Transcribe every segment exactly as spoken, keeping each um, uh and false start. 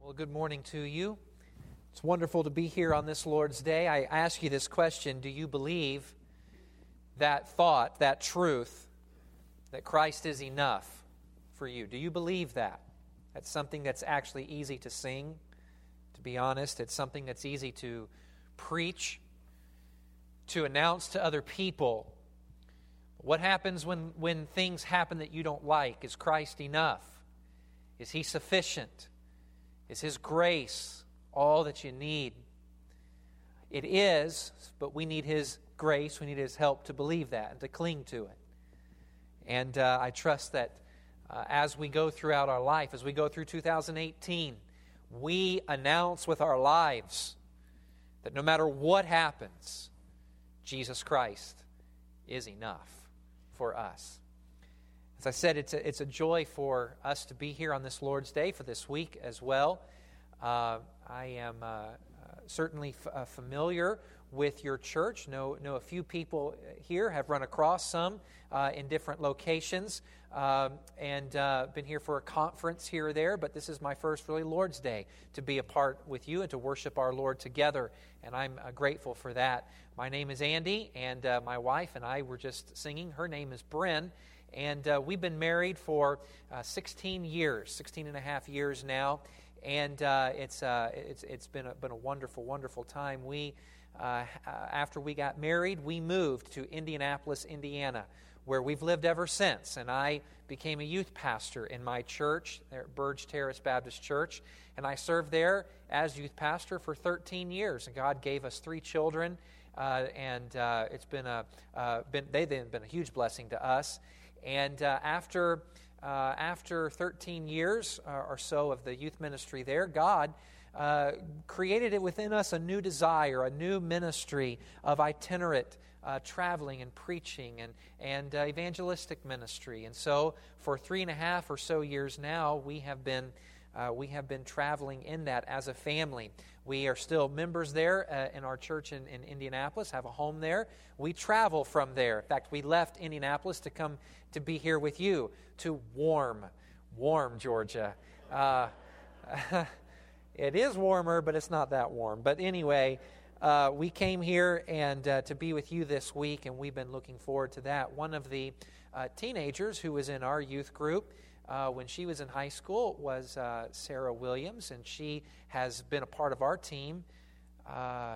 Well, good morning to you. It's wonderful to be here on this Lord's Day. I ask you this question: do you believe that thought, that truth, that Christ is enough for you? Do you believe that? That's something that's actually easy to sing, to be honest. It's something that's easy to preach, to announce to other people. What happens when, when things happen that you don't like? Is Christ enough? Is He sufficient? Is His grace all that you need? It is, but we need His grace, we need His help to believe that and to cling to it. And uh, I trust that uh, as we go throughout our life, as we go through two thousand eighteen, we announce with our lives that no matter what happens, Jesus Christ is enough for us. As I said, it's a, it's a joy for us to be here on this Lord's Day for this week as well. Uh, I am uh, uh, certainly f- uh, familiar with your church. Know, know a few people here, have run across some uh, in different locations, um, and uh, been here for a conference here or there, but this is my first really Lord's Day to be a part with you and to worship our Lord together, and I'm uh, grateful for that. My name is Andy, and uh, my wife and I were just singing. Her name is Bryn, and uh, we've been married for uh, sixteen years, sixteen and a half years now, and uh, it's uh, it's it's been a, been a wonderful, wonderful time. We uh, after we got married, we moved to Indianapolis, Indiana, where we've lived ever since. And I became a youth pastor in my church, there at Burge Terrace Baptist Church, and I served there as youth pastor for thirteen years. And God gave us three children, uh, and uh, it's been a uh, been they've been a huge blessing to us. And uh, after uh, after thirteen years uh, or so of the youth ministry there, God uh, created it within us a new desire, a new ministry of itinerant uh, traveling and preaching and and uh, evangelistic ministry. And so, for three and a half or so years now, we have been uh, we have been traveling in that as a family. We are still members there uh, in our church in, in Indianapolis, have a home there. We travel from there. In fact, we left Indianapolis to come to be here with you, to warm, warm Georgia. Uh, it is warmer, but it's not that warm. But anyway, uh, we came here and uh, to be with you this week, and we've been looking forward to that. One of the uh, teenagers who was in our youth group Uh, when she was in high school was uh, Sarah Williams, and she has been a part of our team uh,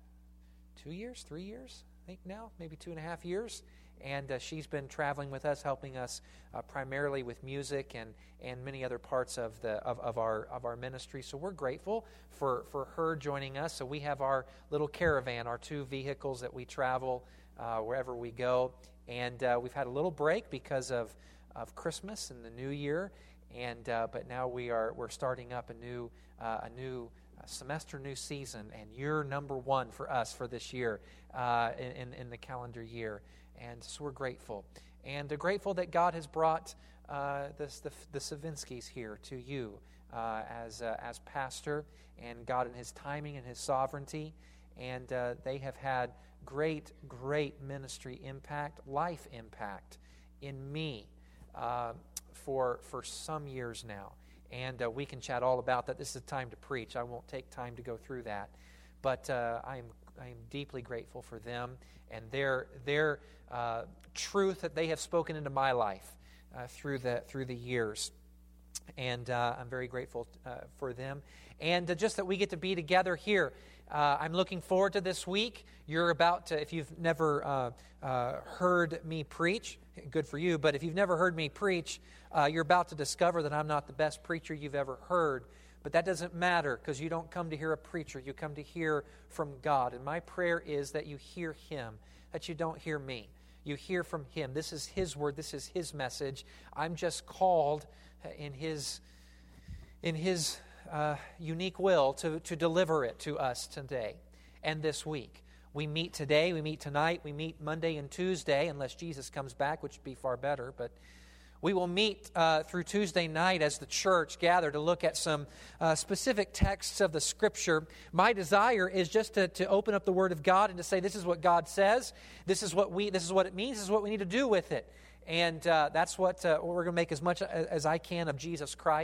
two years, three years, I think now, maybe two and a half years. And uh, she's been traveling with us, helping us uh, primarily with music and, and many other parts of the of, of our of our ministry. So we're grateful for, for her joining us. So we have our little caravan, our two vehicles that we travel uh, wherever we go. And uh, we've had a little break because of of Christmas and the New Year, and uh, but now we are we're starting up a new uh, a new semester, new season, and you're number one for us for this year uh, in in the calendar year, and so we're grateful and uh, grateful that God has brought uh, this, the the Savinskys here to you uh, as uh, as pastor, and God in His timing and His sovereignty, and uh, they have had great great ministry impact, life impact in me. Uh, for for some years now, and uh, we can chat all about that. This is a time to preach. I won't take time to go through that, but uh, I'm I'm deeply grateful for them and their their uh, truth that they have spoken into my life uh, through the through the years, and uh, I'm very grateful uh, for them, and uh, just that we get to be together here. Uh, I'm looking forward to this week. You're about to, if you've never uh, uh, heard me preach, good for you, but if you've never heard me preach, uh, you're about to discover that I'm not the best preacher you've ever heard. But that doesn't matter, because you don't come to hear a preacher. You come to hear from God. And my prayer is that you hear Him, that you don't hear me. You hear from Him. This is His word. This is His message. I'm just called in His in His Uh, unique will to, to deliver it to us today and this week. We meet today, we meet tonight, we meet Monday and Tuesday, unless Jesus comes back, which would be far better. But we will meet uh, through Tuesday night as the church gather to look at some uh, specific texts of the Scripture. My desire is just to, to open up the Word of God and to say, this is what God says, this is what we, this is what it means, this is what we need to do with it. And uh, that's what, uh, what we're going to make as much as, as I can of Jesus Christ,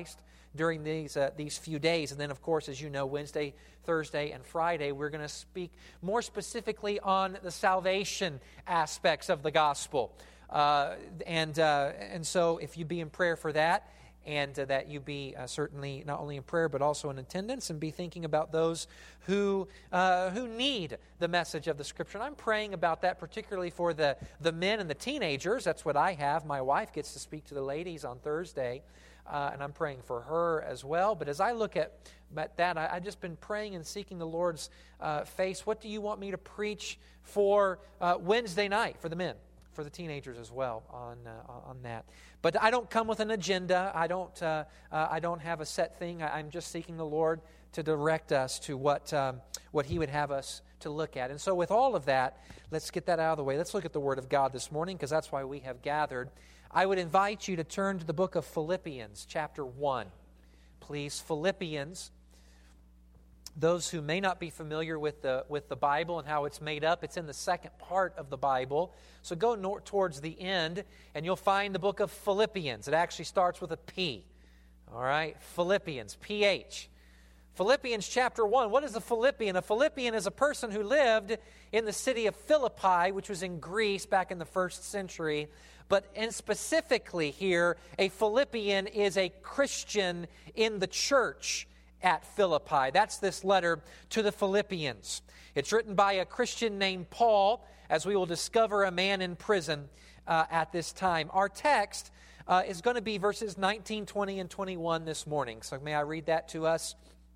during these uh, these few days. And then, of course, as you know, Wednesday, Thursday, and Friday, we're going to speak more specifically on the salvation aspects of the gospel. Uh, and uh, and so if you be in prayer for that, and uh, that you be uh, certainly not only in prayer but also in attendance, and be thinking about those who uh, who need the message of the Scripture. And I'm praying about that particularly for the, the men and the teenagers. That's what I have. My wife gets to speak to the ladies on Thursday, uh, and I'm praying for her as well. But as I look at, at that, I, I've just been praying and seeking the Lord's uh, face. What do you want me to preach for uh, Wednesday night for the men? For the teenagers as well on uh, on that. But I don't come with an agenda. I don't uh, uh, I don't have a set thing. I, I'm just seeking the Lord to direct us to what um, what He would have us to look at. And so with all of that, let's get that out of the way. Let's look at the Word of God this morning, because that's why we have gathered. I would invite you to turn to the book of Philippians, chapter one. Please, Philippians. Those who may not be familiar with the with the Bible and how it's made up, it's in the second part of the Bible. So go nor- towards the end, and you'll find the book of Philippians. It actually starts with a P. All right? Philippians, P H. Philippians chapter one. What is a Philippian? A Philippian is a person who lived in the city of Philippi, which was in Greece back in the first century. But and specifically here, a Philippian is a Christian in the church at Philippi. That's this letter to the Philippians. It's written by a Christian named Paul, as we will discover, a man in prison uh, at this time. Our text uh, is going to be verses nineteen, twenty, and twenty-one this morning. So may I read that to us?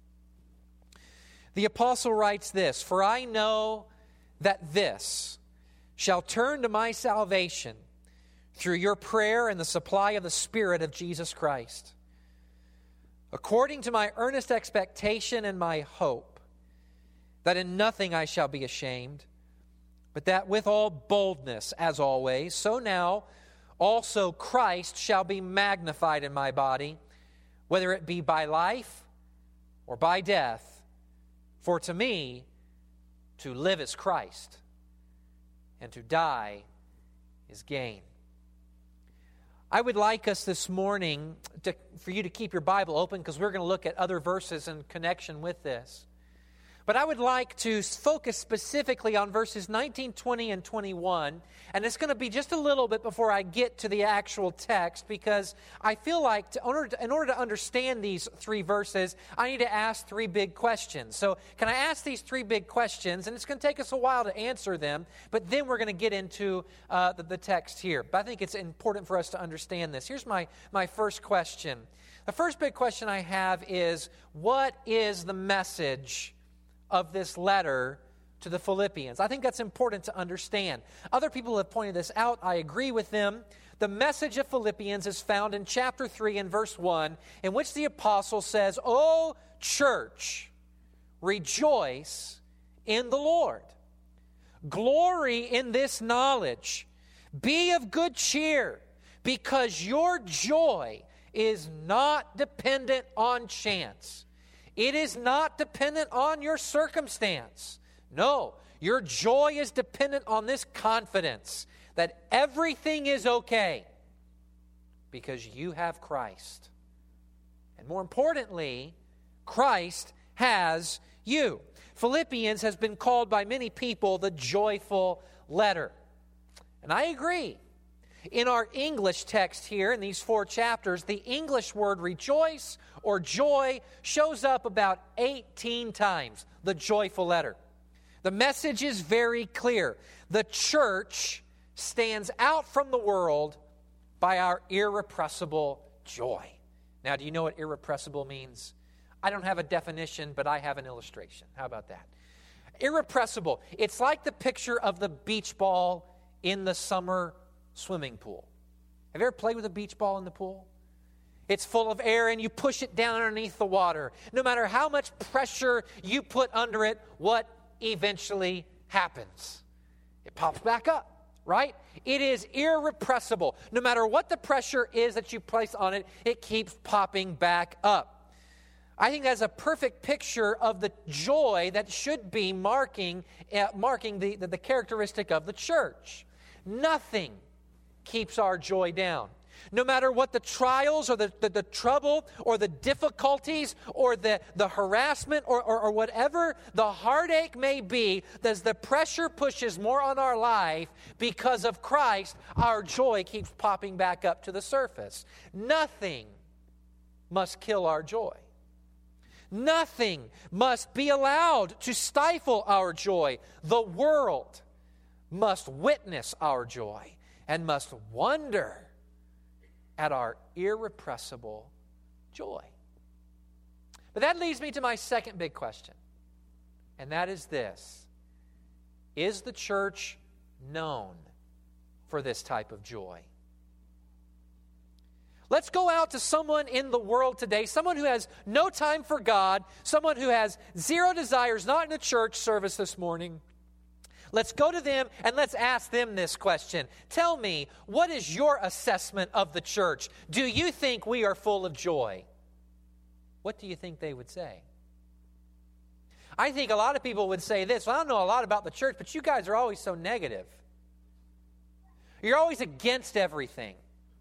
The apostle writes this, "For I know that this shall turn to my salvation through your prayer and the supply of the Spirit of Jesus Christ, according to my earnest expectation and my hope, that in nothing I shall be ashamed, but that with all boldness, as always, so now also Christ shall be magnified in my body, whether it be by life or by death. For to me, to live is Christ, and to die is gain." I would like us this morning to, for you to keep your Bible open, because we're going to look at other verses in connection with this. But I would like to focus specifically on verses nineteen, twenty, and twenty-one. And it's going to be just a little bit before I get to the actual text, because I feel like to, in, order to, in order to understand these three verses, I need to ask three big questions. So can I ask these three big questions? And it's going to take us a while to answer them, but then we're going to get into uh, the, the text here. But I think it's important for us to understand this. Here's my, my first question. The first big question I have is, what is the message of this letter to the Philippians? I think that's important to understand. Other people have pointed this out. I agree with them. The message of Philippians is found in chapter three and verse one, in which the apostle says, "O church, rejoice in the Lord. Glory in this knowledge. Be of good cheer, because your joy is not dependent on chance. It is not dependent on your circumstance. No, your joy is dependent on this confidence that everything is okay because you have Christ. And more importantly, Christ has you." Philippians has been called by many people the joyful letter. And I agree. In our English text here, in these four chapters, the English word rejoice or joy shows up about eighteen times, the joyful letter. The message is very clear. The church stands out from the world by our irrepressible joy. Now, do you know what irrepressible means? I don't have a definition, but I have an illustration. How about that? Irrepressible. It's like the picture of the beach ball in the summer swimming pool. Have you ever played with a beach ball in the pool? It's full of air and you push it down underneath the water. No matter how much pressure you put under it, what eventually happens? It pops back up, right? It is irrepressible. No matter what the pressure is that you place on it, it keeps popping back up. I think that's a perfect picture of the joy that should be marking, uh, marking the, the, the characteristic of the church. Nothing keeps our joy down. No matter what the trials or the, the, the trouble or the difficulties or the, the harassment or, or, or whatever the heartache may be, as the pressure pushes more on our life, because of Christ, our joy keeps popping back up to the surface. Nothing must kill our joy. Nothing must be allowed to stifle our joy. The world must witness our joy and must wonder at our irrepressible joy. But that leads me to my second big question, and that is this: is the church known for this type of joy? Let's go out to someone in the world today, someone who has no time for God, someone who has zero desires, not in a church service this morning. Let's go to them and let's ask them this question. Tell me, what is your assessment of the church? Do you think we are full of joy? What do you think they would say? I think a lot of people would say this: well, I don't know a lot about the church, but you guys are always so negative. You're always against everything.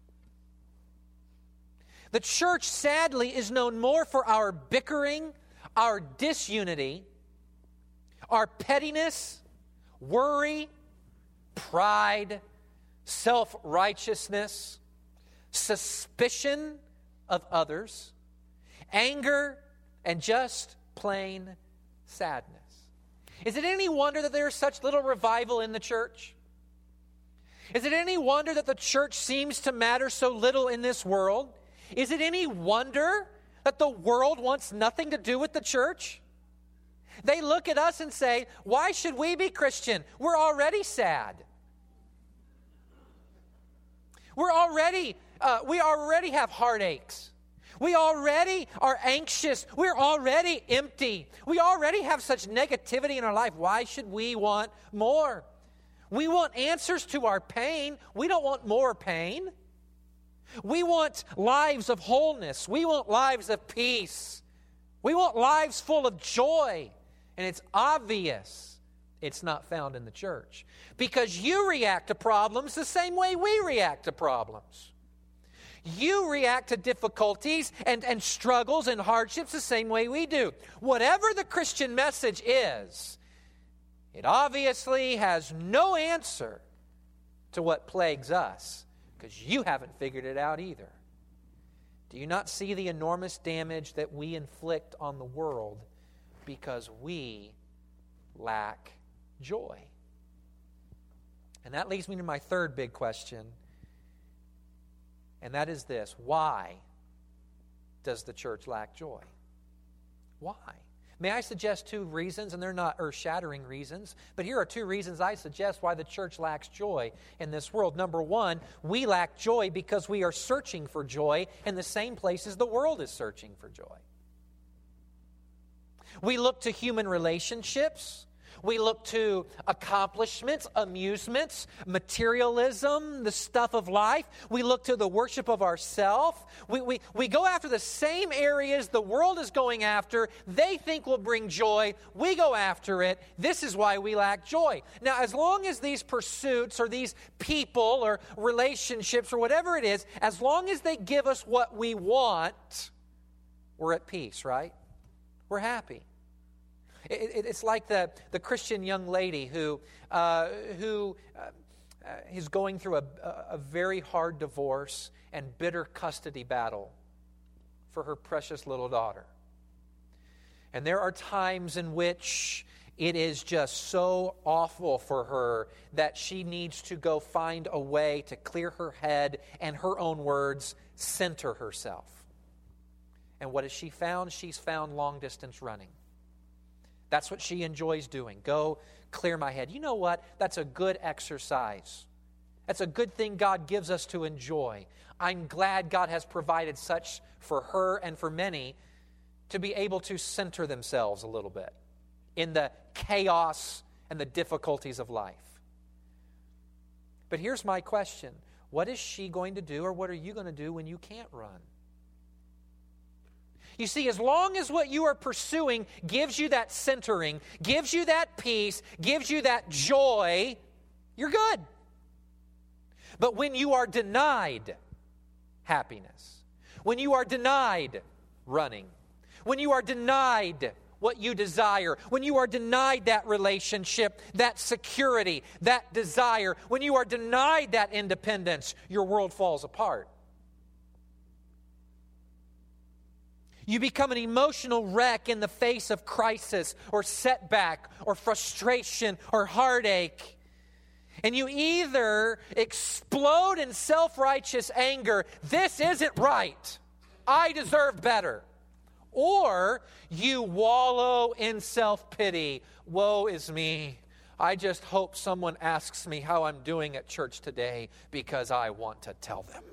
The church, sadly, is known more for our bickering, our disunity, our pettiness, worry, pride, self-righteousness, suspicion of others, anger, and just plain sadness. Is it any wonder that there is such little revival in the church? Is it any wonder that the church seems to matter so little in this world? Is it any wonder that the world wants nothing to do with the church? They look at us and say, why should we be Christian? We're already sad. We're already, uh, we already have heartaches. We already are anxious. We're already empty. We already have such negativity in our life. Why should we want more? We want answers to our pain. We don't want more pain. We want lives of wholeness. We want lives of peace. We want lives full of joy. And it's obvious it's not found in the church, because you react to problems the same way we react to problems. You react to difficulties and, and struggles and hardships the same way we do. Whatever the Christian message is, it obviously has no answer to what plagues us, because you haven't figured it out either. Do you not see the enormous damage that we inflict on the world because we lack joy? And that leads me to my third big question, and that is this: why does the church lack joy? Why? May I suggest two reasons, and they're not earth-shattering reasons, but here are two reasons I suggest why the church lacks joy in this world. Number one, we lack joy because we are searching for joy in the same places the world is searching for joy. We look to human relationships. We look to accomplishments, amusements, materialism, the stuff of life. We look to the worship of ourself. We, we, we go after the same areas the world is going after. They think will bring joy. We go after it. This is why we lack joy. Now, as long as these pursuits or these people or relationships or whatever it is, as long as they give us what we want, we're at peace, right? We're happy. It, it, it's like the, the Christian young lady who, uh, who uh, uh, is going through a, a very hard divorce and bitter custody battle for her precious little daughter. And there are times in which it is just so awful for her that she needs to go find a way to clear her head and, her own words, center herself. And what has she found? She's found long-distance running. That's what she enjoys doing. Go clear my head. You know what? That's a good exercise. That's a good thing God gives us to enjoy. I'm glad God has provided such for her and for many to be able to center themselves a little bit in the chaos and the difficulties of life. But here's my question. What is she going to do, or what are you going to do when you can't run? You see, as long as what you are pursuing gives you that centering, gives you that peace, gives you that joy, you're good. But when you are denied, happiness. When you are denied running. When you are denied what you desire. When you are denied that relationship, that security, that desire. When you are denied that independence, your world falls apart. You become an emotional wreck in the face of crisis or setback or frustration or heartache. And you either explode in self-righteous anger, this isn't right, I deserve better. Or you wallow in self-pity, woe is me. I just hope someone asks me how I'm doing at church today because I want to tell them.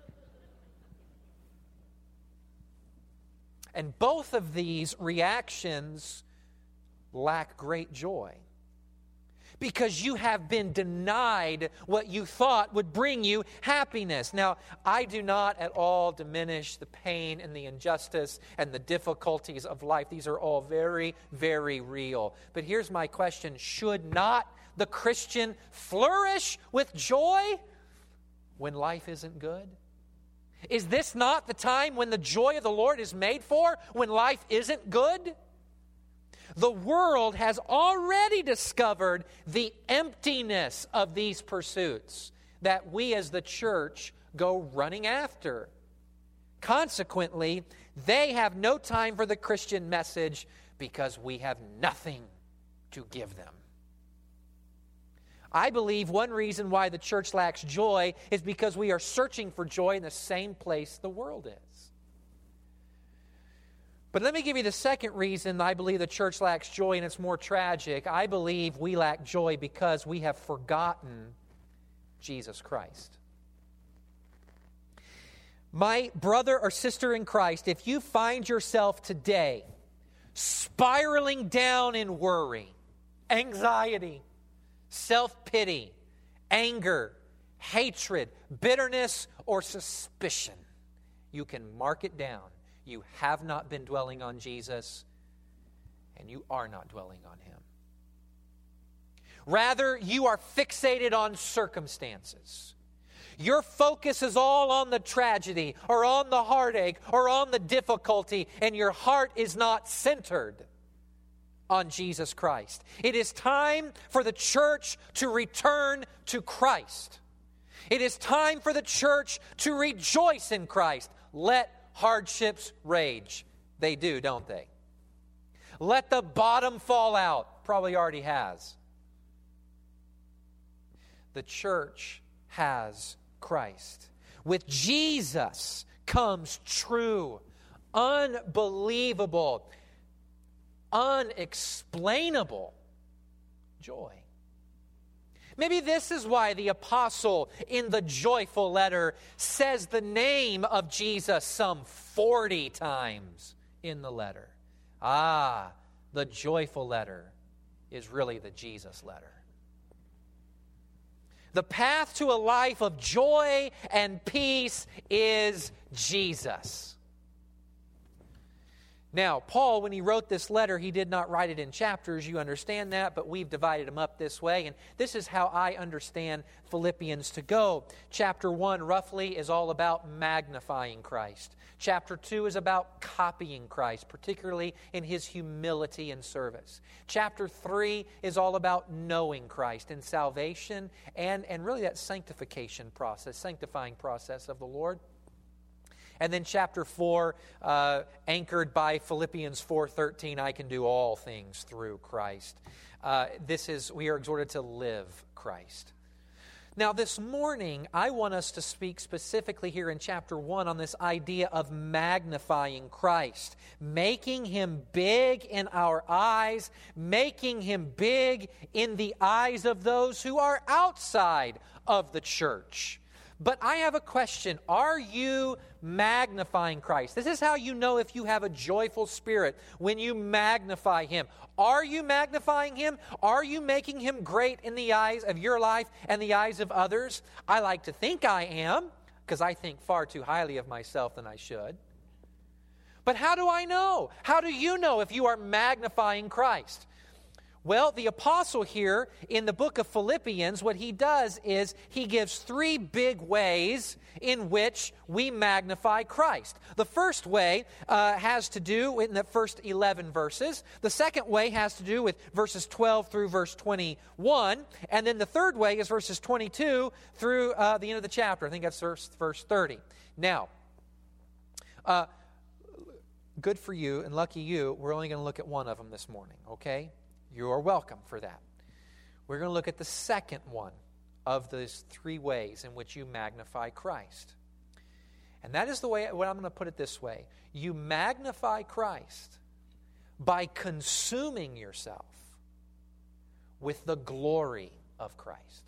And both of these reactions lack great joy. Because you have been denied what you thought would bring you happiness. Now, I do not at all diminish the pain and the injustice and the difficulties of life. These are all very, very real. But here's my question. Should not the Christian flourish with joy when life isn't good? Is this not the time when the joy of the Lord is made for, when life isn't good? The world has already discovered the emptiness of these pursuits that we as the church go running after. Consequently, they have no time for the Christian message because we have nothing to give them. I believe one reason why the church lacks joy is because we are searching for joy in the same place the world is. But let me give you the second reason I believe the church lacks joy, and it's more tragic. I believe we lack joy because we have forgotten Jesus Christ. My brother or sister in Christ, if you find yourself today spiraling down in worry, anxiety, self-pity, anger, hatred, bitterness, or suspicion, you can mark it down. You have not been dwelling on Jesus, and you are not dwelling on Him. Rather, you are fixated on circumstances. Your focus is all on the tragedy, or on the heartache, or on the difficulty, and your heart is not centered on Jesus Christ. It is time for the church to return to Christ. It is time for the church to rejoice in Christ. Let hardships rage. They do, don't they? Let the bottom fall out. Probably already has. The church has Christ. With Jesus comes true, unbelievable, unexplainable joy. Maybe this is why the apostle in the joyful letter says the name of Jesus some forty times in the letter. Ah, the joyful letter is really the Jesus letter. The path to a life of joy and peace is Jesus. Now, Paul, when he wrote this letter, he did not write it in chapters. You understand that, but we've divided them up this way. And this is how I understand Philippians to go. Chapter one, roughly, is all about magnifying Christ. Chapter two is about copying Christ, particularly in His humility and service. Chapter three is all about knowing Christ and salvation and, and really that sanctification process, sanctifying process of the Lord. And then chapter four, uh, anchored by Philippians four thirteen, I can do all things through Christ. Uh, this is, we are exhorted to live Christ. Now this morning, I want us to speak specifically here in chapter one on this idea of magnifying Christ, making Him big in our eyes, making Him big in the eyes of those who are outside of the church. But I have a question. Are you magnifying Christ? This is how you know if you have a joyful spirit, when you magnify Him. Are you magnifying Him? Are you making Him great in the eyes of your life and the eyes of others? I like to think I am, because I think far too highly of myself than I should. But how do I know? How do you know if you are magnifying Christ? Well, the apostle here in the book of Philippians, what he does is he gives three big ways in which we magnify Christ. The first way uh, has to do in the first eleven verses. The second way has to do with verses twelve through verse twenty-one. And then the third way is verses twenty-two through uh, the end of the chapter. I think that's verse, verse thirty. Now, uh, good for you and lucky you, we're only going to look at one of them this morning, okay? You are welcome for that. We're going to look at the second one of those three ways in which you magnify Christ. And that is the way, what I'm going to put it this way. You magnify Christ by consuming yourself with the glory of Christ.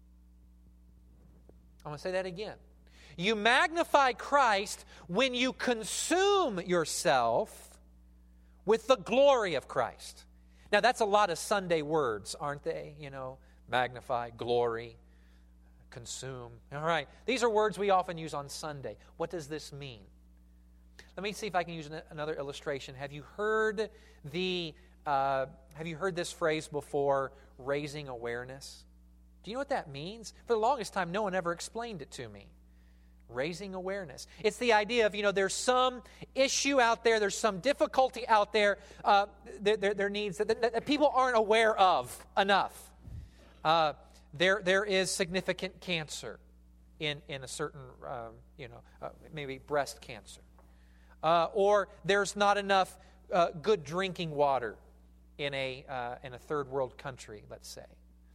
I'm going to say that again. You magnify Christ when you consume yourself with the glory of Christ. Now, that's a lot of Sunday words, aren't they? You know, magnify, glory, consume. All right. These are words we often use on Sunday. What does this mean? Let me see if I can use another illustration. Have you heard the, uh, have you heard this phrase before, raising awareness? Do you know what that means? For the longest time, no one ever explained it to me. Raising awareness. It's the idea of, you know, there's some issue out there, there's some difficulty out there, uh, there, there, there needs that, that people aren't aware of enough. Uh, there, there is significant cancer in, in a certain, um, you know, uh, maybe breast cancer. Uh, or there's not enough uh, good drinking water in a, uh, in a third world country, let's say.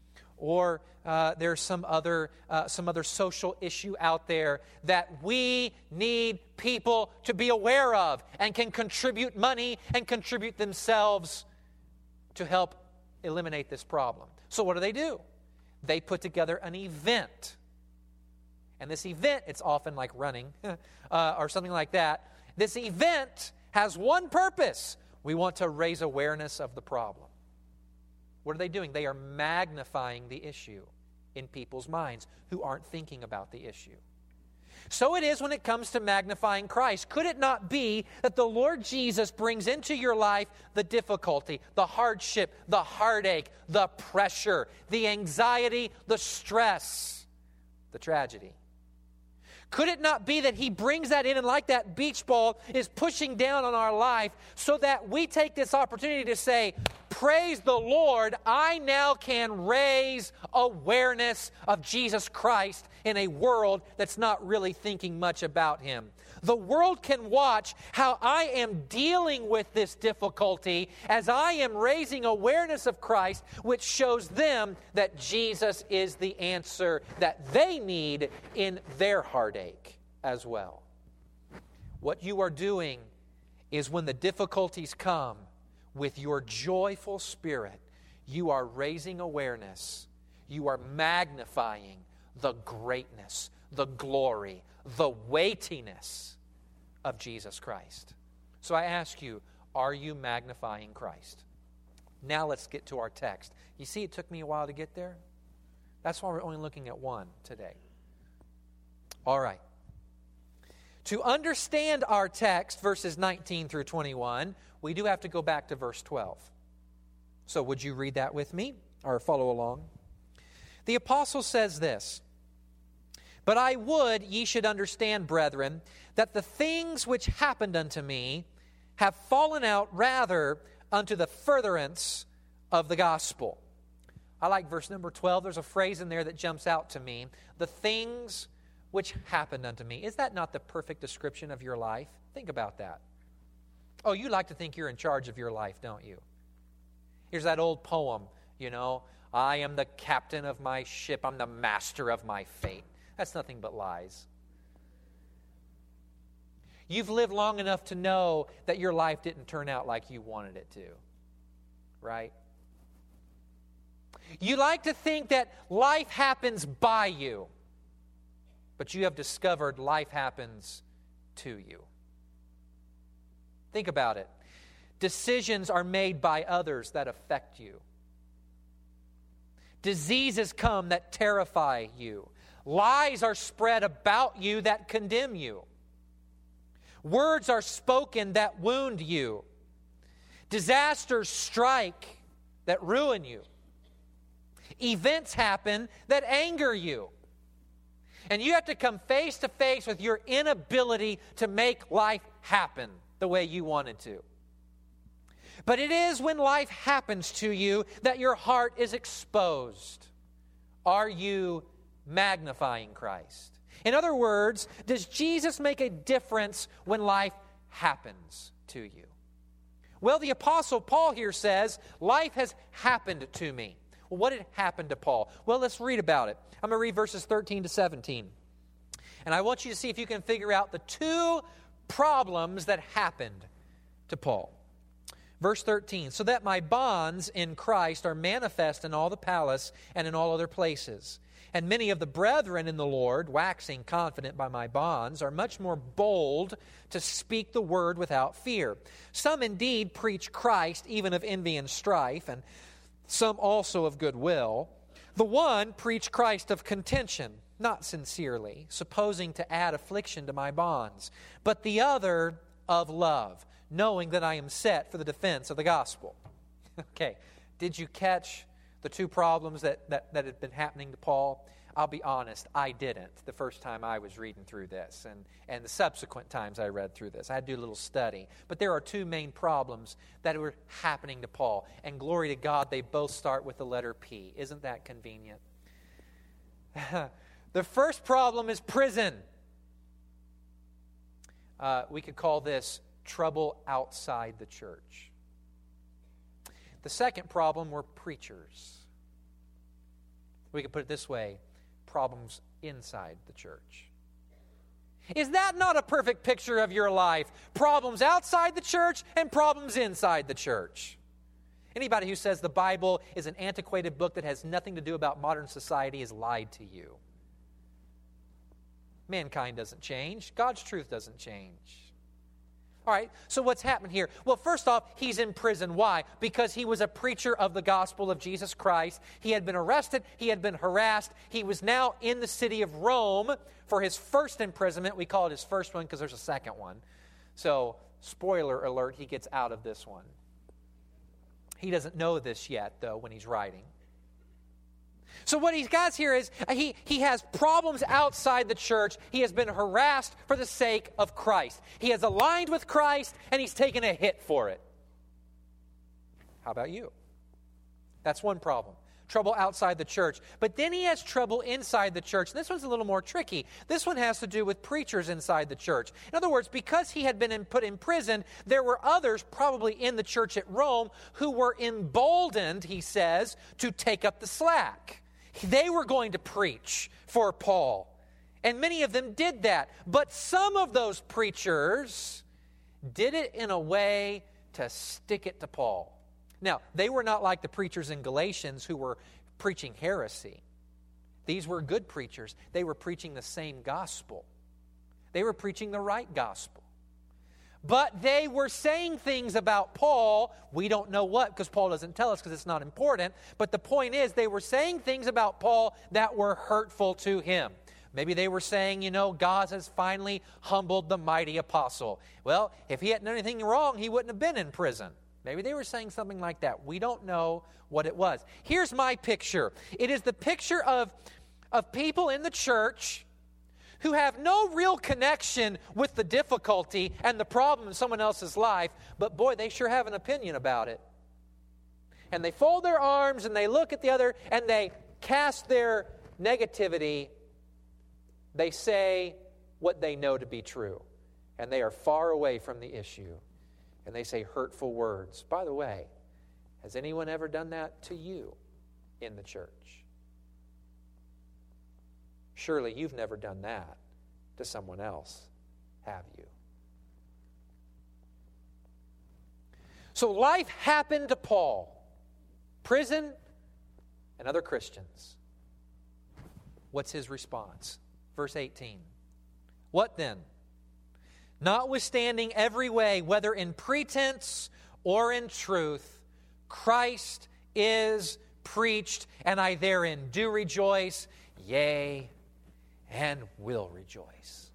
Or uh, there's some other uh, some other social issue out there that we need people to be aware of and can contribute money and contribute themselves to help eliminate this problem. So what do they do? They put together an event. And this event, it's often like running uh, or something like that. This event has one purpose. We want to raise awareness of the problem. What are they doing? They are magnifying the issue in people's minds who aren't thinking about the issue. So it is when it comes to magnifying Christ. Could it not be that the Lord Jesus brings into your life the difficulty, the hardship, the heartache, the pressure, the anxiety, the stress, the tragedy? Could it not be that He brings that in and like that beach ball is pushing down on our life so that we take this opportunity to say, praise the Lord, I now can raise awareness of Jesus Christ in a world that's not really thinking much about Him. The world can watch how I am dealing with this difficulty as I am raising awareness of Christ, which shows them that Jesus is the answer that they need in their heartache as well. What you are doing is when the difficulties come, with your joyful spirit, you are raising awareness. You are magnifying the greatness, the glory, the weightiness of Jesus Christ. So I ask you, are you magnifying Christ? Now let's get to our text. You see, it took me a while to get there. That's why we're only looking at one today. All right. To understand our text, verses nineteen through twenty-one, we do have to go back to verse twelve. So would you read that with me or follow along? The apostle says this, "But I would ye should understand, brethren, that the things which happened unto me have fallen out rather unto the furtherance of the gospel." I like verse number twelve. There's a phrase in there that jumps out to me. The things which happened unto me. Is that not the perfect description of your life? Think about that. Oh, you like to think you're in charge of your life, don't you? Here's that old poem, you know, I am the captain of my ship, I'm the master of my fate. That's nothing but lies. You've lived long enough to know that your life didn't turn out like you wanted it to, right? You like to think that life happens by you, but you have discovered life happens to you. Think about it. Decisions are made by others that affect you. Diseases come that terrify you. Lies are spread about you that condemn you. Words are spoken that wound you. Disasters strike that ruin you. Events happen that anger you. And you have to come face to face with your inability to make life happen the way you wanted to. But it is when life happens to you that your heart is exposed. Are you magnifying Christ? In other words, does Jesus make a difference when life happens to you? Well, the Apostle Paul here says, life has happened to me. Well, what had happened to Paul? Well, let's read about it. I'm going to read verses thirteen to seventeen. And I want you to see if you can figure out the two problems that happened to Paul. Verse thirteen, so that my bonds in Christ are manifest in all the palace and in all other places. And many of the brethren in the Lord, waxing confident by my bonds, are much more bold to speak the word without fear. Some indeed preach Christ, even of envy and strife, and some also of goodwill. The one preach Christ of contention, not sincerely, supposing to add affliction to my bonds, but the other of love, knowing that I am set for the defense of the gospel. Okay, did you catch the two problems that, that, that had been happening to Paul? I'll be honest, I didn't the first time I was reading through this, and, and the subsequent times I read through this. I had to do a little study. But there are two main problems that were happening to Paul, and glory to God, they both start with the letter P. Isn't that convenient? The first problem is prison. Uh, we could call this trouble outside the church. The second problem were preachers. We could put it this way, problems inside the church. Is that not a perfect picture of your life? Problems outside the church and problems inside the church. Anybody who says the Bible is an antiquated book that has nothing to do about modern society has lied to you. Mankind doesn't change. God's truth doesn't change. All right, so what's happened here? Well, first off, he's in prison. Why? Because he was a preacher of the gospel of Jesus Christ. He had been arrested. He had been harassed. He was now in the city of Rome for his first imprisonment. We call it his first one because there's a second one. So, spoiler alert, he gets out of this one. He doesn't know this yet, though, when he's writing. So what he's got here is he, he has problems outside the church. He has been harassed for the sake of Christ. He has aligned with Christ, and he's taken a hit for it. How about you? That's one problem. Trouble outside the church. But then he has trouble inside the church. This one's a little more tricky. This one has to do with preachers inside the church. In other words, because he had been in, put in prison, there were others probably in the church at Rome who were emboldened, he says, to take up the slack. They were going to preach for Paul. And many of them did that. But some of those preachers did it in a way to stick it to Paul. Now, they were not like the preachers in Galatians who were preaching heresy. These were good preachers. They were preaching the same gospel. They were preaching the right gospel. But they were saying things about Paul. We don't know what, because Paul doesn't tell us because it's not important. But the point is, they were saying things about Paul that were hurtful to him. Maybe they were saying, you know, God has finally humbled the mighty apostle. Well, if he hadn't done anything wrong, he wouldn't have been in prison. Maybe they were saying something like that. We don't know what it was. Here's my picture. It is the picture of, of people in the church who have no real connection with the difficulty and the problem in someone else's life, but boy, they sure have an opinion about it. And they fold their arms and they look at the other and they cast their negativity. They say what they know to be true. And they are far away from the issue. And they say hurtful words. By the way, has anyone ever done that to you in the church? Surely you've never done that to someone else, have you? So life happened to Paul. Prison and other Christians. What's his response? Verse eighteen. What then? Notwithstanding every way, whether in pretense or in truth, Christ is preached, and I therein do rejoice, yea, and will rejoice.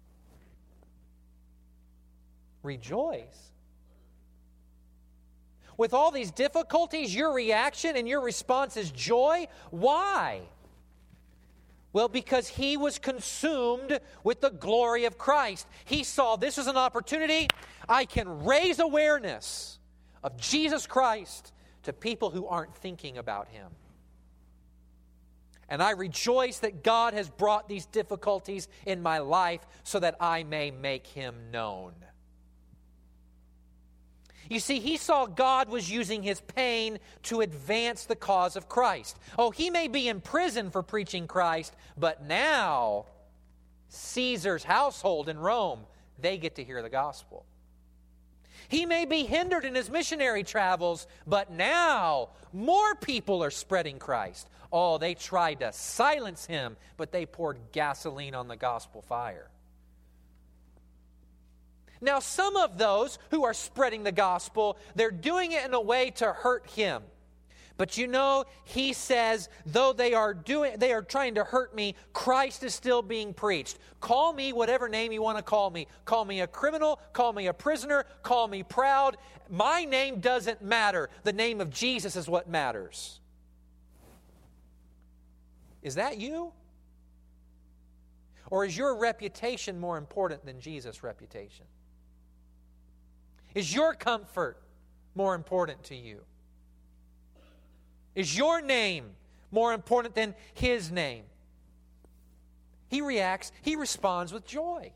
Rejoice? With all these difficulties, your reaction and your response is joy. Why? Well, because he was consumed with the glory of Christ. He saw this as an opportunity. I can raise awareness of Jesus Christ to people who aren't thinking about him. And I rejoice that God has brought these difficulties in my life so that I may make him known. You see, he saw God was using his pain to advance the cause of Christ. Oh, he may be in prison for preaching Christ, but now Caesar's household in Rome, they get to hear the gospel. He may be hindered in his missionary travels, but now more people are spreading Christ. Oh, they tried to silence him, but they poured gasoline on the gospel fire. Now, some of those who are spreading the gospel, they're doing it in a way to hurt him. But you know, he says, though they are doing, they are trying to hurt me, Christ is still being preached. Call me whatever name you want to call me. Call me a criminal, call me a prisoner, call me proud. My name doesn't matter. The name of Jesus is what matters. Is that you? Or is your reputation more important than Jesus' reputation? Is your comfort more important to you? Is your name more important than his name? He reacts, he responds with joy.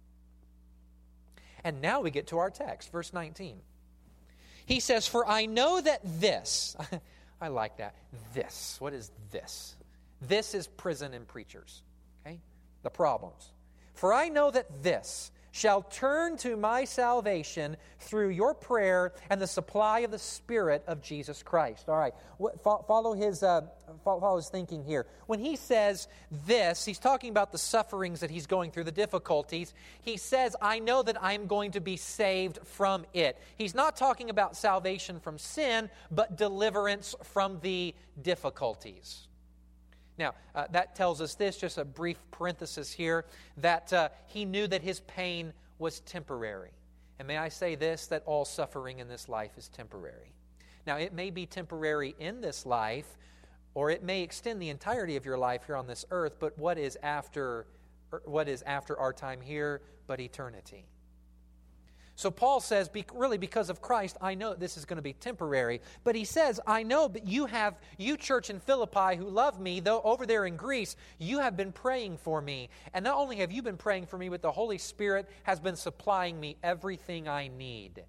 And now we get to our text, verse nineteen. He says, "For I know that this," I like that, this. What is this? This is prison and preachers, okay? The problems. "For I know that this shall turn to my salvation through your prayer and the supply of the Spirit of Jesus Christ." All right, follow his uh, follow his thinking here. When he says this, he's talking about the sufferings that he's going through, the difficulties. He says, "I know that I'm going to be saved from it." He's not talking about salvation from sin, but deliverance from the difficulties. Now, uh, that tells us this, just a brief parenthesis here, that uh, he knew that his pain was temporary. And may I say this, that all suffering in this life is temporary. Now, it may be temporary in this life, or it may extend the entirety of your life here on this earth, but what is after, what is after our time here but eternity? So Paul says, really because of Christ, I know this is going to be temporary. But he says, I know, but you have, you church in Philippi who love me, though over there in Greece, you have been praying for me. And not only have you been praying for me, but the Holy Spirit has been supplying me everything I need.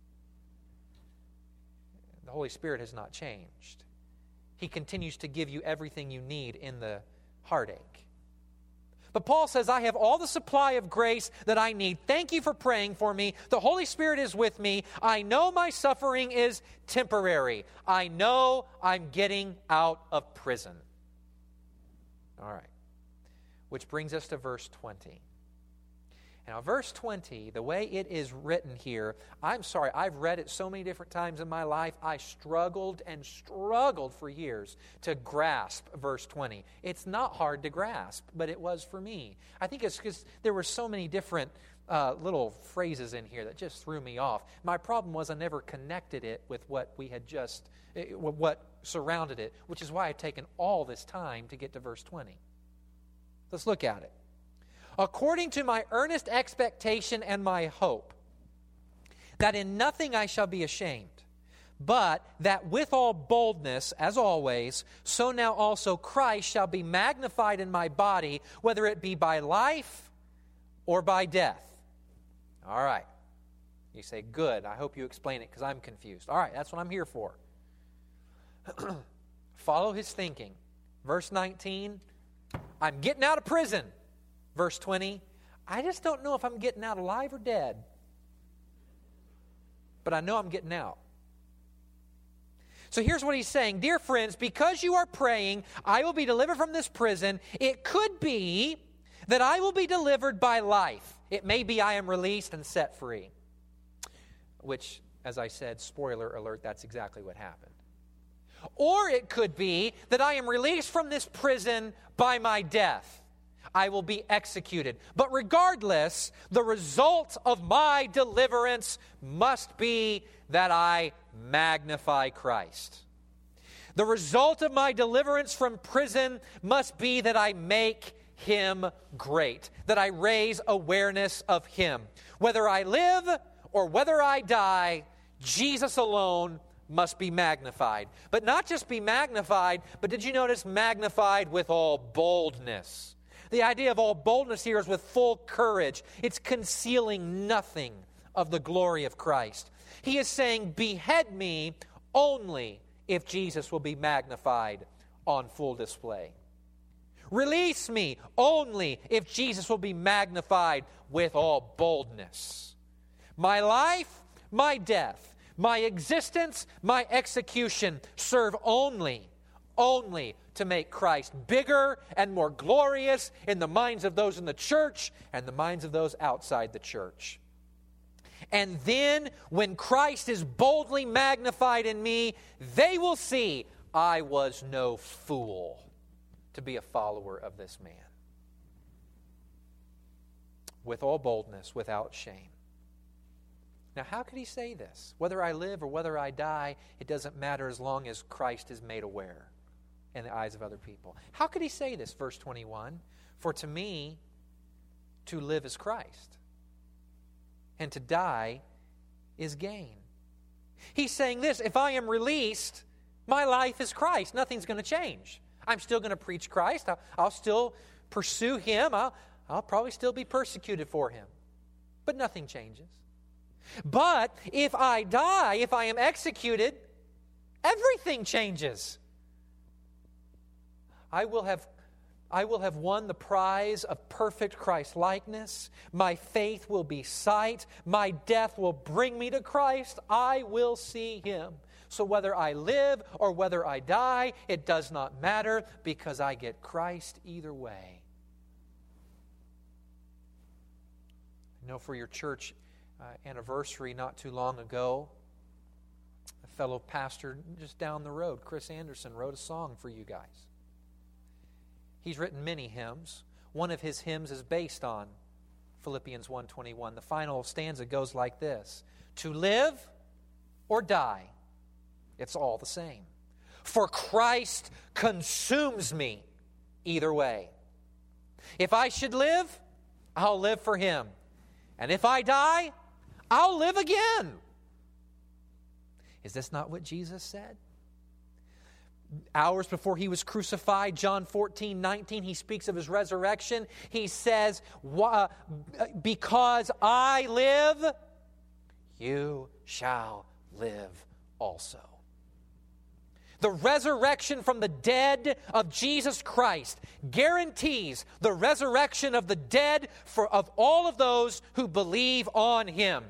The Holy Spirit has not changed. He continues to give you everything you need in the heartache. But Paul says, I have all the supply of grace that I need. Thank you for praying for me. The Holy Spirit is with me. I know my suffering is temporary. I know I'm getting out of prison. All right. Which brings us to verse twenty. Now, verse twenty, the way it is written here, I'm sorry, I've read it so many different times in my life, I struggled and struggled for years to grasp verse twenty. It's not hard to grasp, but it was for me. I think it's because there were so many different uh, little phrases in here that just threw me off. My problem was I never connected it with what we had just, what surrounded it, which is why I've taken all this time to get to verse twenty. Let's look at it. According to my earnest expectation and my hope, that in nothing I shall be ashamed, but that with all boldness, as always, so now also Christ shall be magnified in my body, whether it be by life or by death. All right. You say, good. I hope you explain it because I'm confused. All right, that's what I'm here for. Follow his thinking. Verse nineteen, I'm getting out of prison. Verse twenty, I just don't know if I'm getting out alive or dead. But I know I'm getting out. So here's what he's saying. Dear friends, because you are praying, I will be delivered from this prison. It could be that I will be delivered by life. It may be I am released and set free. Which, as I said, spoiler alert, that's exactly what happened. Or it could be that I am released from this prison by my death. I will be executed. But regardless, the result of my deliverance must be that I magnify Christ. The result of my deliverance from prison must be that I make Him great, that I raise awareness of Him. Whether I live or whether I die, Jesus alone must be magnified. But not just be magnified, but did you notice magnified with all boldness? The idea of all boldness here is with full courage. It's concealing nothing of the glory of Christ. He is saying, behead me only if Jesus will be magnified on full display. Release me only if Jesus will be magnified with all boldness. My life, my death, my existence, my execution serve only, only to make Christ bigger and more glorious in the minds of those in the church and the minds of those outside the church. And then, when Christ is boldly magnified in me, they will see I was no fool to be a follower of this man. With all boldness, without shame. Now, how could he say this? Whether I live or whether I die, it doesn't matter as long as Christ is made aware in the eyes of other people. How could he say this? Verse twenty-one, for to me, to live is Christ, and to die is gain. He's saying this, if I am released, my life is Christ. Nothing's going to change. I'm still going to preach Christ. I'll, I'll still pursue Him. I'll, I'll probably still be persecuted for Him. But nothing changes. But if I die, if I am executed, everything changes. I will have I will have won the prize of perfect Christ-likeness. My faith will be sight. My death will bring me to Christ. I will see Him. So whether I live or whether I die, it does not matter because I get Christ either way. I know for your church uh, anniversary not too long ago, a fellow pastor just down the road, Chris Anderson, wrote a song for you guys. He's written many hymns. One of his hymns is based on Philippians one twenty-one. The final stanza goes like this: to live or die, it's all the same. For Christ consumes me either way. If I should live, I'll live for Him. And if I die, I'll live again. Is this not what Jesus said? Hours before He was crucified, John fourteen nineteen, He speaks of His resurrection. He says, because I live, you shall live also. The resurrection from the dead of Jesus Christ guarantees the resurrection of the dead for of all of those who believe on Him.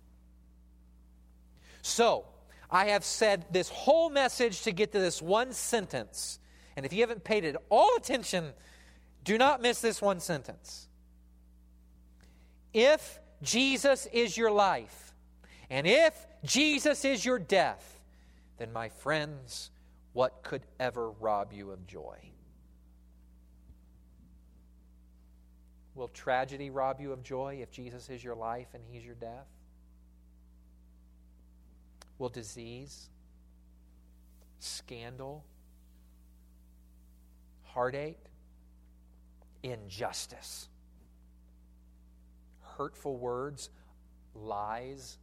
So, I have said this whole message to get to this one sentence. And if you haven't paid it all attention, do not miss this one sentence. If Jesus is your life, and if Jesus is your death, then my friends, what could ever rob you of joy? Will tragedy rob you of joy if Jesus is your life and He's your death? Will disease, scandal, heartache, injustice, hurtful words, lies,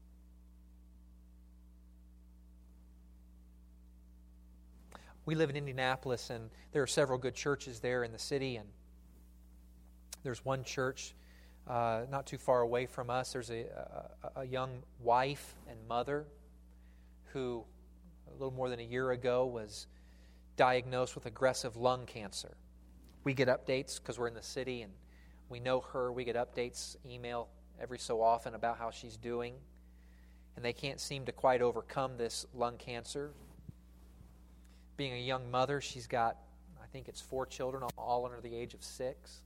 we live in Indianapolis, and there are several good churches there in the city, and there's one church uh, not too far away from us. There's a, a, a young wife and mother who a little more than a year ago was diagnosed with aggressive lung cancer. We get updates because we're in the city and we know her. We get updates, email every so often about how she's doing. And they can't seem to quite overcome this lung cancer. Being a young mother, she's got, I think it's four children, all under the age of six.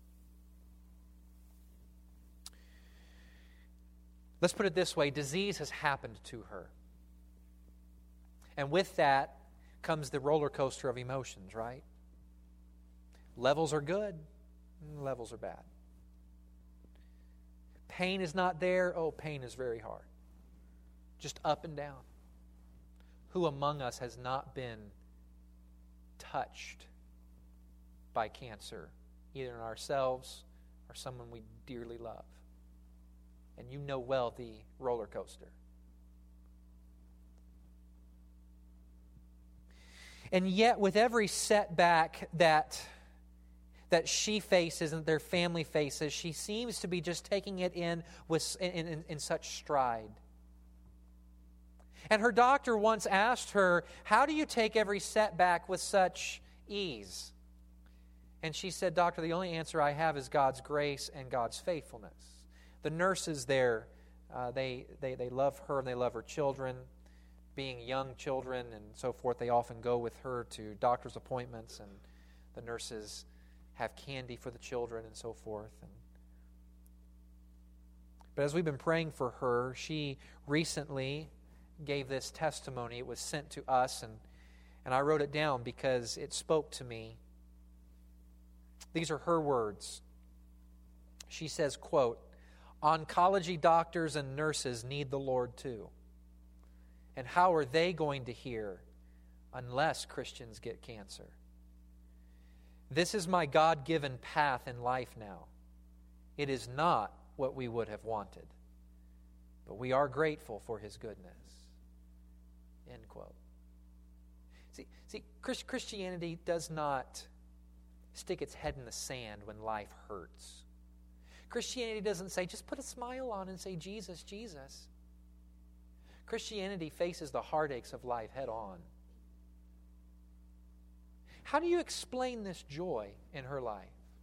Let's put it this way, disease has happened to her. And with that comes the roller coaster of emotions, right? Levels are good. levels are bad. Pain is not there. Oh, pain is very hard. Just up and down. Who among us has not been touched by cancer, either in ourselves or someone we dearly love? And you know well the roller coaster. And yet, with every setback that, that she faces and their family faces, she seems to be just taking it in, with, in, in, in such stride. And her doctor once asked her, how do you take every setback with such ease? And she said, Doctor, the only answer I have is God's grace and God's faithfulness. The nurses there, uh, they, they, they love her and they love her children. Being young children and so forth, they often go with her to doctor's appointments, and the nurses have candy for the children and so forth. And, but as we've been praying for her, she recently gave this testimony. It was sent to us, and, and I wrote it down because it spoke to me. These are her words. She says, quote, "Oncology doctors and nurses need the Lord too. And how are they going to hear unless Christians get cancer? This is my God-given path in life now. It is not what we would have wanted, but we are grateful for His goodness." End quote. See, see, Christianity does not stick its head in the sand when life hurts. Christianity doesn't say, just put a smile on and say, Jesus, Jesus. Christianity faces the heartaches of life head on. How do you explain this joy in her life?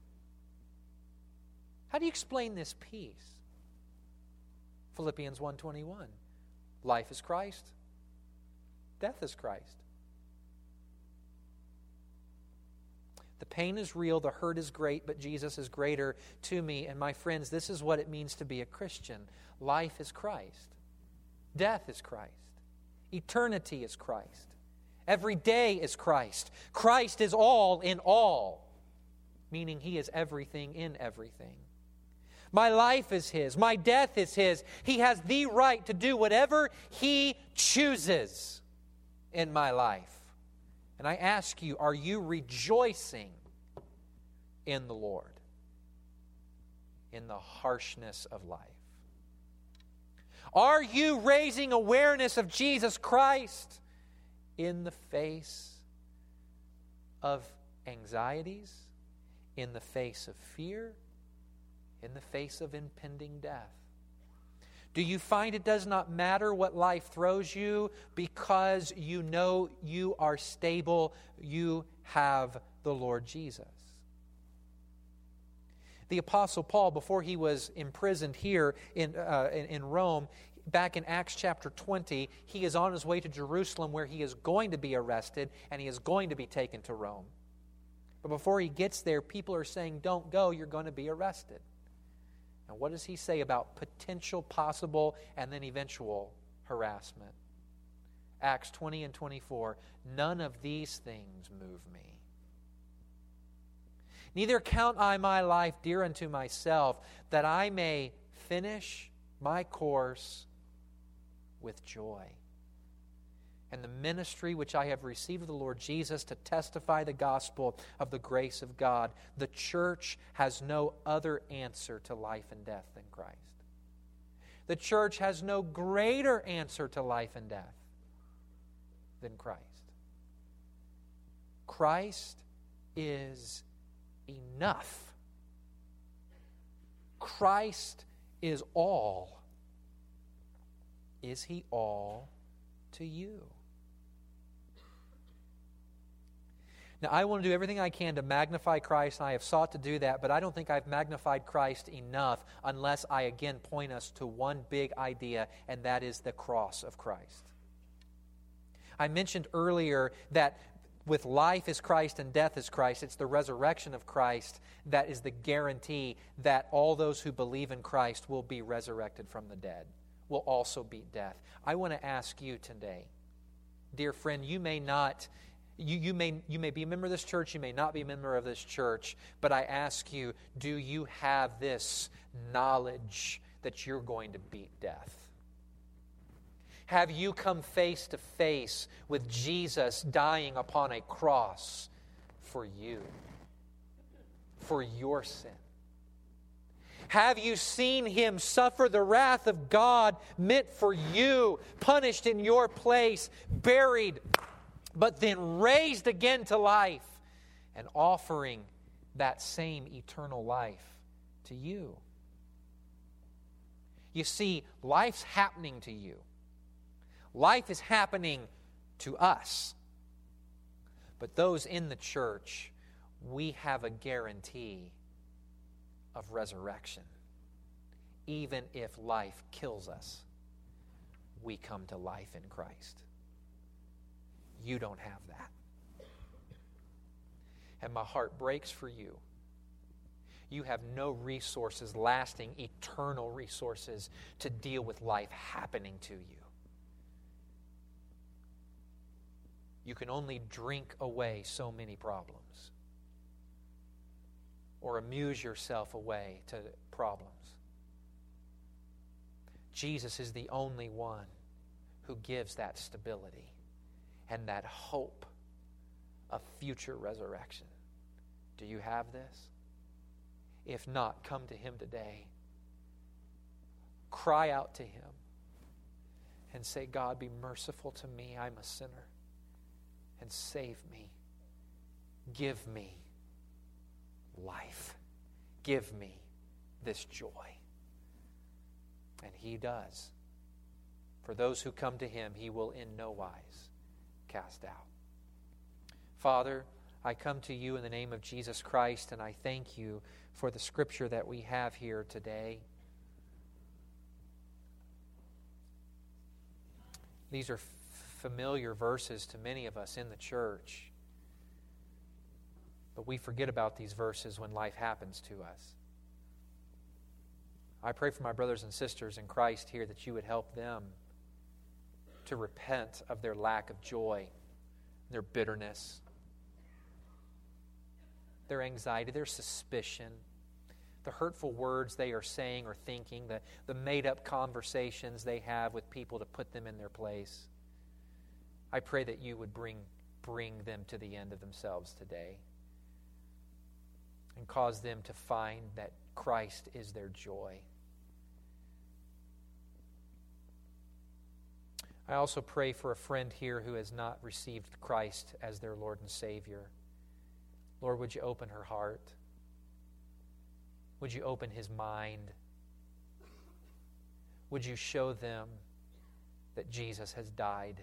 How do you explain this peace? Philippians one twenty-one. Life is Christ. Death is Christ. The pain is real, the hurt is great, but Jesus is greater to me. And my friends, this is what it means to be a Christian. Life is Christ. Death is Christ. Eternity is Christ. Every day is Christ. Christ is all in all, meaning He is everything in everything. My life is His. My death is His. He has the right to do whatever He chooses in my life. And I ask you, are you rejoicing in the Lord, in the harshness of life? Are you raising awareness of Jesus Christ in the face of anxieties, in the face of fear, in the face of impending death? Do you find it does not matter what life throws you because you know you are stable, you have the Lord Jesus? The Apostle Paul, before he was imprisoned here in, uh, in, in Rome, back in Acts chapter twenty, he is on his way to Jerusalem where he is going to be arrested and he is going to be taken to Rome. But before he gets there, people are saying, don't go, you're going to be arrested. And what does he say about potential, possible, and then eventual harassment? Acts twenty and twenty-four, none of these things move me. Neither count I my life dear unto myself, that I may finish my course with joy. And the ministry which I have received of the Lord Jesus to testify the gospel of the grace of God. The church has no other answer to life and death than Christ. The church has no greater answer to life and death than Christ. Christ is enough. Christ is all. Is He all to you? Now, I want to do everything I can to magnify Christ, and I have sought to do that, but I don't think I've magnified Christ enough unless I again point us to one big idea, and that is the cross of Christ. I mentioned earlier that with life is Christ and death is Christ, it's the resurrection of Christ that is the guarantee that all those who believe in Christ will be resurrected from the dead, will also beat death. I want to ask you today, dear friend, you may not You, you, may, you may be a member of this church, you may not be a member of this church, but I ask you, do you have this knowledge that you're going to beat death? Have you come face to face with Jesus dying upon a cross for you, for your sin? Have you seen Him suffer the wrath of God meant for you, punished in your place, buried, but then raised again to life, and offering that same eternal life to you? You see, life's happening to you. Life is happening to us. But those in the church, we have a guarantee of resurrection. Even if life kills us, we come to life in Christ. You don't have that. And my heart breaks for you. You have no resources, lasting, eternal resources, to deal with life happening to you. You can only drink away so many problems, or amuse yourself away to problems. Jesus is the only one who gives that stability and that hope of future resurrection. Do you have this? If not, come to Him today. Cry out to Him and say, God, be merciful to me. I'm a sinner. And save me. Give me life. Give me this joy. And He does. For those who come to Him, He will in no wise cast out. Father, I come to You in the name of Jesus Christ, and I thank You for the scripture that we have here today. These are familiar verses to many of us in the church. But we forget about these verses when life happens to us. I pray for my brothers and sisters in Christ here that You would help them to repent of their lack of joy, their bitterness, their anxiety, their suspicion, the hurtful words they are saying or thinking, the, the made-up conversations they have with people to put them in their place. I pray that You would bring, bring them to the end of themselves today and cause them to find that Christ is their joy. I also pray for a friend here who has not received Christ as their Lord and Savior. Lord, would You open her heart? Would You open his mind? Would You show them that Jesus has died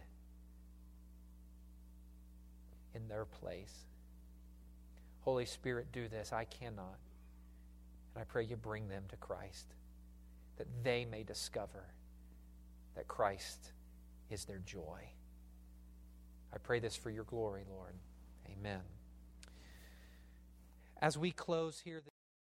in their place? Holy Spirit, do this. I cannot. And I pray You bring them to Christ, that they may discover that Christ is their joy. I pray this for Your glory, Lord. Amen. As we close here...